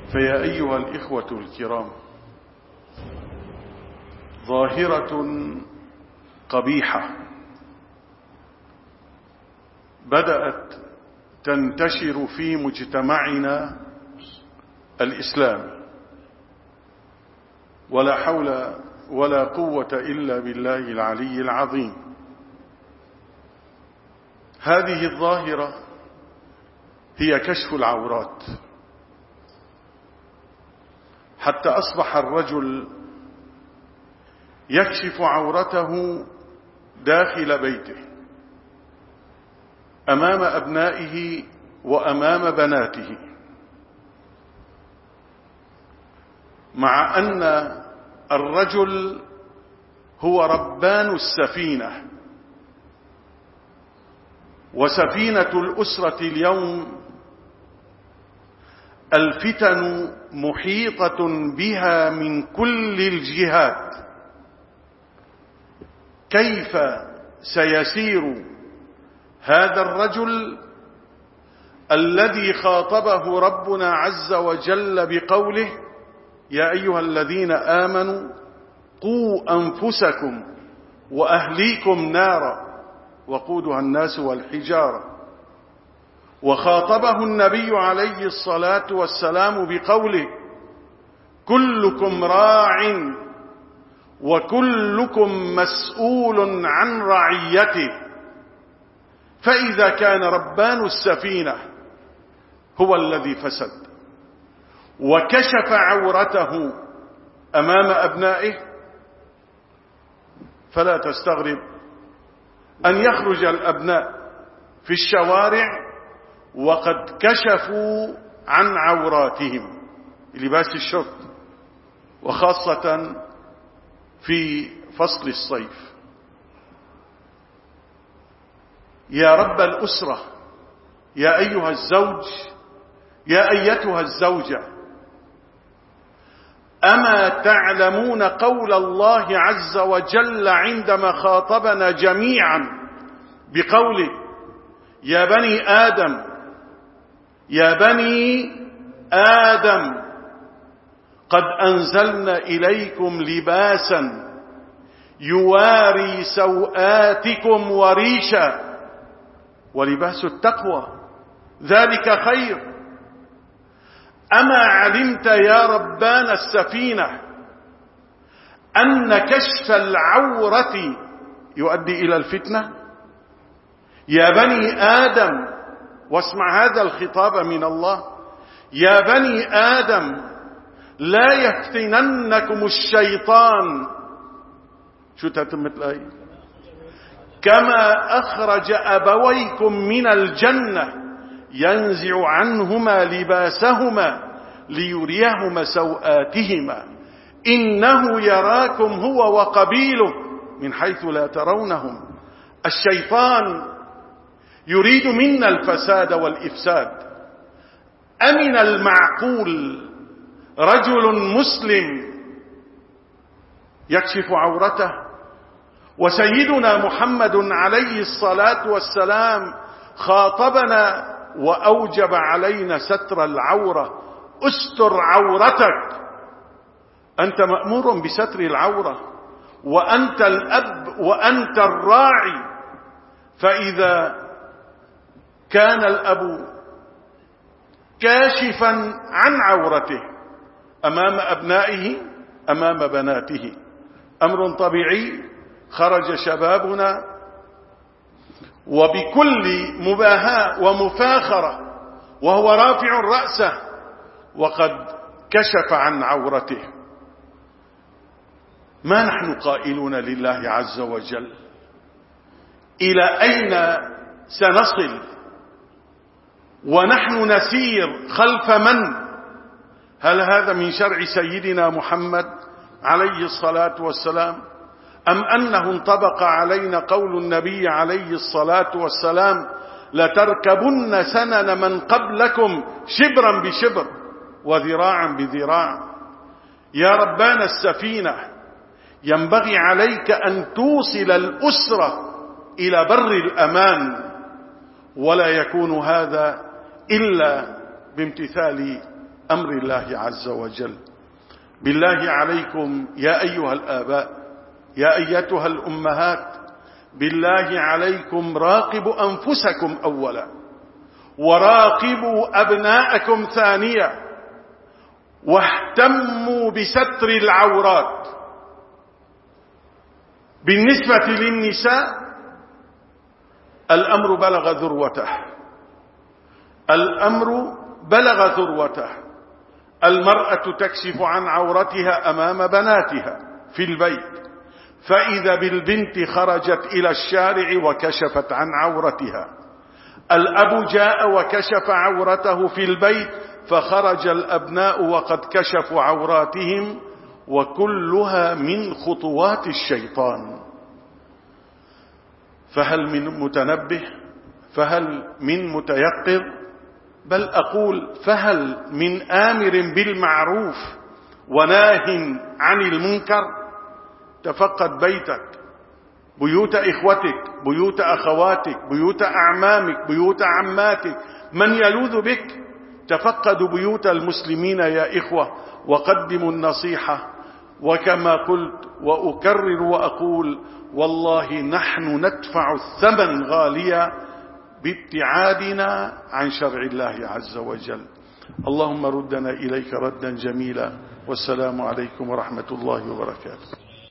فيا أيها الإخوة الكرام، ظاهرة قبيحة بدأت تنتشر في مجتمعنا الإسلامي، ولا حول ولا قوة إلا بالله العلي العظيم. هذه الظاهرة هي كشف العورات، حتى أصبح الرجل يكشف عورته داخل بيته أمام أبنائه وأمام بناته، مع أن الرجل هو ربان السفينة، وسفينة الأسرة اليوم الفتن محيطة بها من كل الجهات. كيف سيسير هذا الرجل الذي خاطبه ربنا عز وجل بقوله: يا أيها الذين آمنوا قوا أنفسكم وأهليكم نارا وقودها الناس والحجارة، وخاطبه النبي عليه الصلاة والسلام بقوله: كلكم راع وكلكم مسؤول عن رعيته. فإذا كان ربان السفينة هو الذي فسد وكشف عورته أمام أبنائه، فلا تستغرب أن يخرج الأبناء في الشوارع وقد كشفوا عن عوراتهم لباس الشرط، وخاصة في فصل الصيف. يا رب الأسرة، يا أيها الزوج، يا أيتها الزوجة، أما تعلمون قول الله عز وجل عندما خاطبنا جميعا بقوله: يا بني آدم، يا بني آدم قد أنزلنا إليكم لباسا يواري سوآتكم وريشا ولباس التقوى ذلك خير. أما علمت يا ربان السفينة أن كشف العورة يؤدي إلى الفتنة؟ يا بني آدم، واسمع هذا الخطاب من الله: يا بني آدم لا يفتننكم الشيطان، شو تتم الآية؟ كما أخرج أبويكم من الجنة ينزع عنهما لباسهما ليريهما سوآتهما إنه يراكم هو وقبيله من حيث لا ترونهم. الشيطان يريد منا الفساد والإفساد. أمن المعقول رجل مسلم يكشف عورته؟ وسيدنا محمد عليه الصلاة والسلام خاطبنا وأوجب علينا ستر العورة. استر عورتك، أنت مأمور بستر العورة، وأنت الأب وأنت الراعي. فإذا كان الأب كاشفا عن عورته أمام أبنائه أمام بناته، أمر طبيعي خرج شبابنا وبكل مباهاة ومفاخرة وهو رافع رأسه وقد كشف عن عورته. ما نحن قائلون لله عز وجل؟ إلى أين سنصل ونحن نسير خلف من؟ هل هذا من شرع سيدنا محمد عليه الصلاة والسلام، أم أنه انطبق علينا قول النبي عليه الصلاة والسلام: لتركبن سنن من قبلكم شبرا بشبر وذراعا بذراع؟ يا ربان السفينة، ينبغي عليك أن توصل الأسرة إلى بر الأمان، ولا يكون هذا إلا بامتثال أمر الله عز وجل. بالله عليكم يا أيها الآباء، يا أيتها الأمهات، بالله عليكم راقبوا أنفسكم أولا، وراقبوا أبناءكم ثانيا، واهتموا بستر العورات. بالنسبة للنساء الأمر بلغ ذروته، الأمر بلغ ذروته. المرأة تكشف عن عورتها أمام بناتها في البيت، فإذا بالبنت خرجت إلى الشارع وكشفت عن عورتها. الأب جاء وكشف عورته في البيت، فخرج الأبناء وقد كشفوا عوراتهم، وكلها من خطوات الشيطان. فهل من متنبه؟ فهل من متيقظ؟ بل أقول فهل من آمر بالمعروف وناه عن المنكر؟ تفقد بيتك، بيوت إخوتك، بيوت أخواتك، بيوت أعمامك، بيوت عماتك، من يلوذ بك. تفقدوا بيوت المسلمين يا إخوة، وقدموا النصيحة. وكما قلت وأكرر وأقول، والله نحن ندفع الثمن غاليا بابتعادنا عن شرع الله عز وجل. اللهم ردنا إليك ردا جميلا، والسلام عليكم ورحمة الله وبركاته.